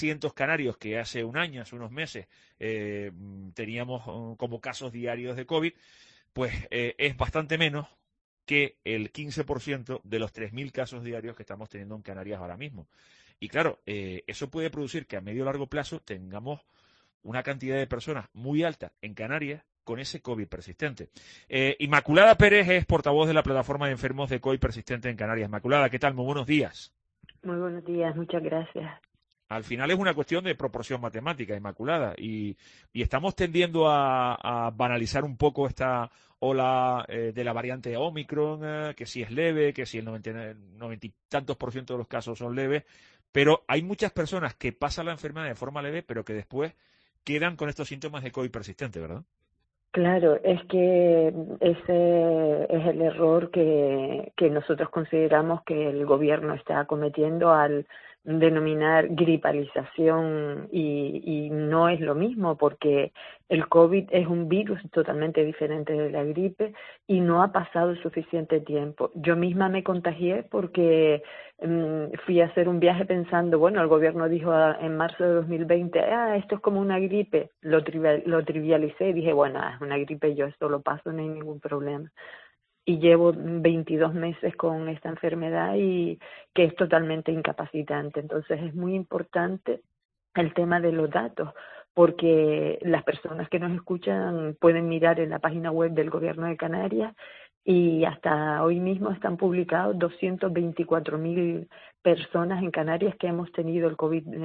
cientos canarios que hace un año, hace unos meses, teníamos como casos diarios de COVID, pues es bastante menos que el 15% de los 3.000 casos diarios que estamos teniendo en Canarias ahora mismo. Y claro, eso puede producir que a medio o largo plazo tengamos una cantidad de personas muy alta en Canarias con ese COVID persistente. Inmaculada Pérez es portavoz de la plataforma de enfermos de COVID persistente en Canarias. Inmaculada, ¿qué tal? Muy buenos días. Muy buenos días, muchas gracias. Al final es una cuestión de proporción matemática, Inmaculada, y estamos tendiendo a banalizar un poco esta ola de la variante Omicron, que si es leve, que si el 90 y tantos por ciento de los casos son leves, pero hay muchas personas que pasan la enfermedad de forma leve, pero que después quedan con estos síntomas de COVID persistente, ¿verdad? Claro, es que ese es el error que nosotros consideramos que el gobierno está cometiendo al denominar gripalización y no es lo mismo porque el COVID es un virus totalmente diferente de la gripe y no ha pasado suficiente tiempo. Yo misma me contagié porque fui a hacer un viaje pensando, bueno, el gobierno dijo en marzo de 2020, esto es como una gripe, lo trivialicé y dije, bueno, es una gripe, yo esto lo paso, no hay ningún problema. Y llevo 22 meses con esta enfermedad y que es totalmente incapacitante. Entonces es muy importante el tema de los datos, porque las personas que nos escuchan pueden mirar en la página web del Gobierno de Canarias y hasta hoy mismo están publicados 224.000 personas en Canarias que hemos tenido el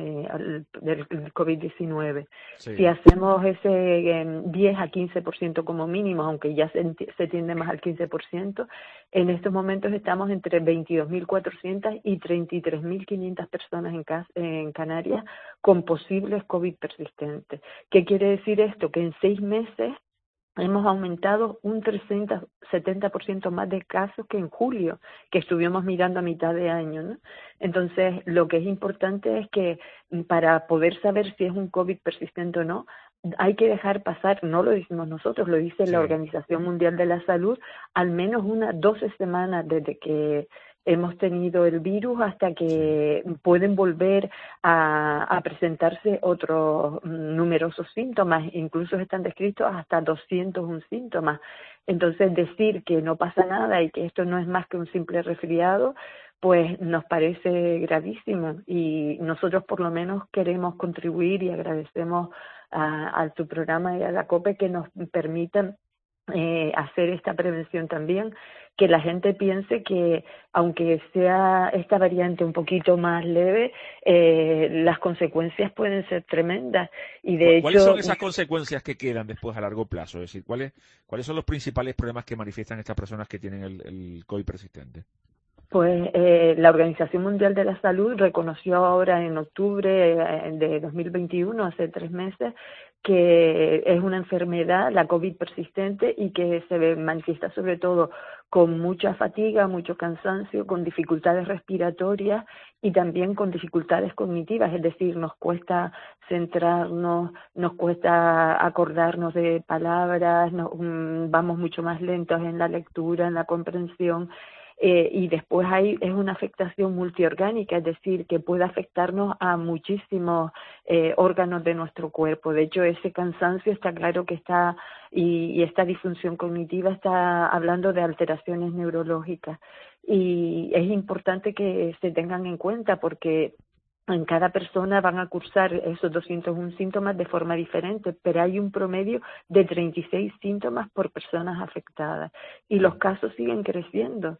del COVID-19. Sí. Si hacemos ese 10 a 15% como mínimo, aunque ya se tiende más al 15%, en estos momentos estamos entre 22.400 y 33.500 personas en Canarias con posibles COVID persistentes. ¿Qué quiere decir esto? Que en 6 meses hemos aumentado un 70% más de casos que en julio, que estuvimos mirando a mitad de año, ¿no? Entonces, lo que es importante es que para poder saber si es un COVID persistente o no, hay que dejar pasar, no lo decimos nosotros, lo dice la Sí. Organización Mundial de la Salud, al menos unas 12 semanas desde que hemos tenido el virus hasta que pueden volver a presentarse otros numerosos síntomas, incluso están descritos hasta 201 síntomas. Entonces, decir que no pasa nada y que esto no es más que un simple resfriado, pues nos parece gravísimo y nosotros por lo menos queremos contribuir y agradecemos a tu programa y a la COPE que nos permitan hacer esta prevención también, que la gente piense que aunque sea esta variante un poquito más leve, las consecuencias pueden ser tremendas y de ¿Cuáles son hecho esas consecuencias que quedan después a largo plazo? Es decir, ¿cuáles son los principales problemas que manifiestan estas personas que tienen el COVID persistente? pues la Organización Mundial de la Salud reconoció ahora en octubre de 2021, hace 3 meses, que es una enfermedad, la COVID persistente, y que se manifiesta sobre todo con mucha fatiga, mucho cansancio, con dificultades respiratorias y también con dificultades cognitivas, es decir, nos cuesta centrarnos, nos cuesta acordarnos de palabras, vamos mucho más lentos en la lectura, en la comprensión. Y después es una afectación multiorgánica, es decir, que puede afectarnos a muchísimos órganos de nuestro cuerpo. De hecho, ese cansancio está claro que está, y esta disfunción cognitiva está hablando de alteraciones neurológicas. Y es importante que se tengan en cuenta porque en cada persona van a cursar esos 201 síntomas de forma diferente, pero hay un promedio de 36 síntomas por personas afectadas y los casos siguen creciendo.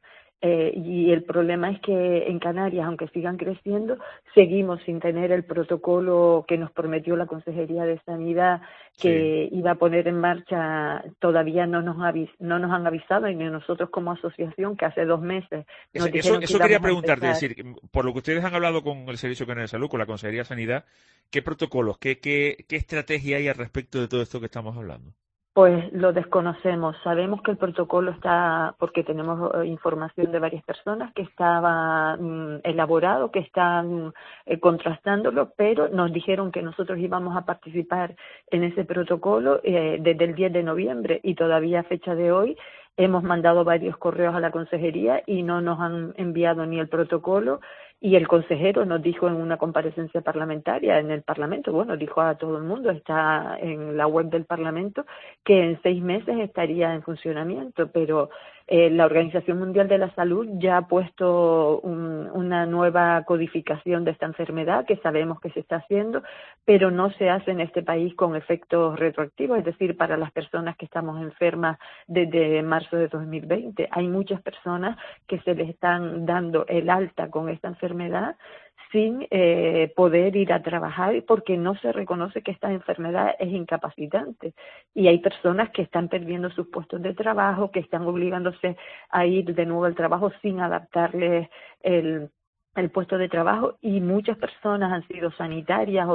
Y el problema es que en Canarias, aunque sigan creciendo, seguimos sin tener el protocolo que nos prometió la Consejería de Sanidad Sí. que iba a poner en marcha. Todavía no nos han avisado, y ni nosotros como asociación, que hace 2 meses nos dijeron que Eso quería íbamos a preguntarte, es empezar. decir, por lo que ustedes han hablado con el Servicio Canario de Salud, con la Consejería de Sanidad, ¿qué protocolos, qué estrategia hay al respecto de todo esto que estamos hablando? Pues lo desconocemos. Sabemos que el protocolo está, porque tenemos información de varias personas que estaba elaborado, que están contrastándolo, pero nos dijeron que nosotros íbamos a participar en ese protocolo desde el 10 de noviembre y todavía a fecha de hoy hemos mandado varios correos a la consejería y no nos han enviado ni el protocolo y el consejero nos dijo en una comparecencia parlamentaria en el Parlamento, bueno, dijo a todo el mundo, está en la web del Parlamento, que en 6 meses estaría en funcionamiento, pero la Organización Mundial de la Salud ya ha puesto una nueva codificación de esta enfermedad que sabemos que se está haciendo, pero no se hace en este país con efectos retroactivos, es decir, para las personas que estamos enfermas desde marzo de 2020. Hay muchas personas que se les están dando el alta con esta enfermedad sin poder ir a trabajar porque no se reconoce que esta enfermedad es incapacitante. Y hay personas que están perdiendo sus puestos de trabajo, que están obligándose a ir de nuevo al trabajo sin adaptarles el puesto de trabajo, y muchas personas han sido sanitarias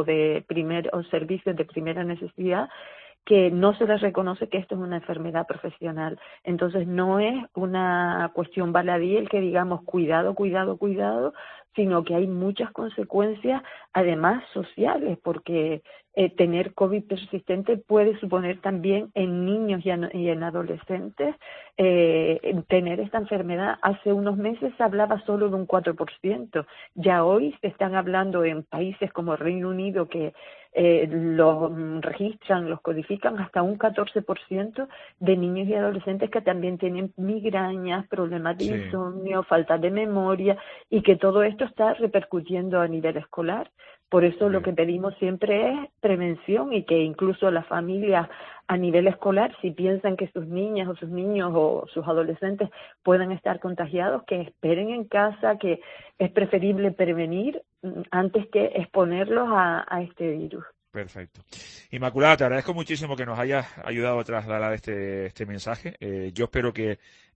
o servicios de primera necesidad que no se les reconoce que esto es una enfermedad profesional. Entonces no es una cuestión baladí el que digamos cuidado, cuidado, cuidado, sino que hay muchas consecuencias, además sociales, porque tener COVID persistente puede suponer también en niños y en adolescentes tener esta enfermedad. Hace unos meses se hablaba solo de un 4%, ya hoy se están hablando en países como Reino Unido que los registran, los codifican hasta un 14% de niños y adolescentes que también tienen migrañas, problemas de insomnio, falta de memoria, y que todo esto está repercutiendo a nivel escolar. Por eso lo que pedimos siempre es prevención, y que incluso las familias a nivel escolar, si piensan que sus niñas o sus niños o sus adolescentes puedan estar contagiados, que esperen en casa, que es preferible prevenir antes que exponerlos a este virus. Perfecto. Inmaculada, te agradezco muchísimo que nos hayas ayudado a trasladar este mensaje. Yo espero que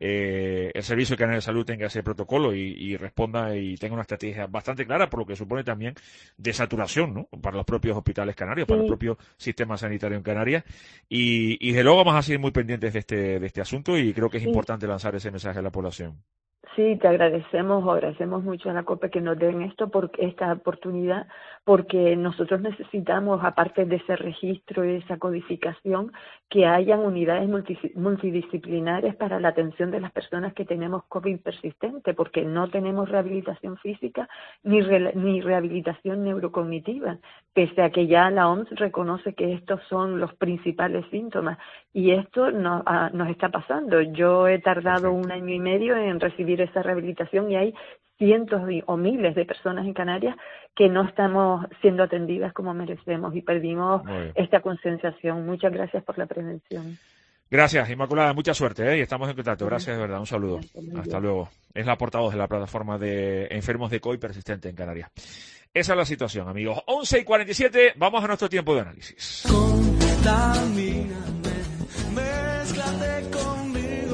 el Servicio Canario de Salud tenga ese protocolo y responda y tenga una estrategia bastante clara, por lo que supone también de saturación, ¿no? Para los propios hospitales canarios, para el propio sistema sanitario en Canarias. Y desde luego vamos a seguir muy pendientes de este asunto, y creo que es importante lanzar ese mensaje a la población. Sí, te agradecemos mucho a la COPE que nos den esta oportunidad, porque nosotros necesitamos, aparte de ese registro y esa codificación, que hayan unidades multidisciplinares para la atención de las personas que tenemos COVID persistente, porque no tenemos rehabilitación física ni rehabilitación neurocognitiva, pese a que ya la OMS reconoce que estos son los principales síntomas, y esto nos está pasando. Yo he tardado 1 año y medio en recibir esa rehabilitación, y hay cientos o miles de personas en Canarias que no estamos siendo atendidas como merecemos, y perdimos esta concienciación. Muchas gracias por la prevención. Gracias, Inmaculada, mucha suerte, y estamos en contacto. Gracias, de verdad, un saludo. Hasta luego. Es la portavoz de la plataforma de enfermos de COVID persistente en Canarias. Esa es la situación, amigos. 11:47, vamos a nuestro tiempo de análisis. Contamíname, mézclate conmigo.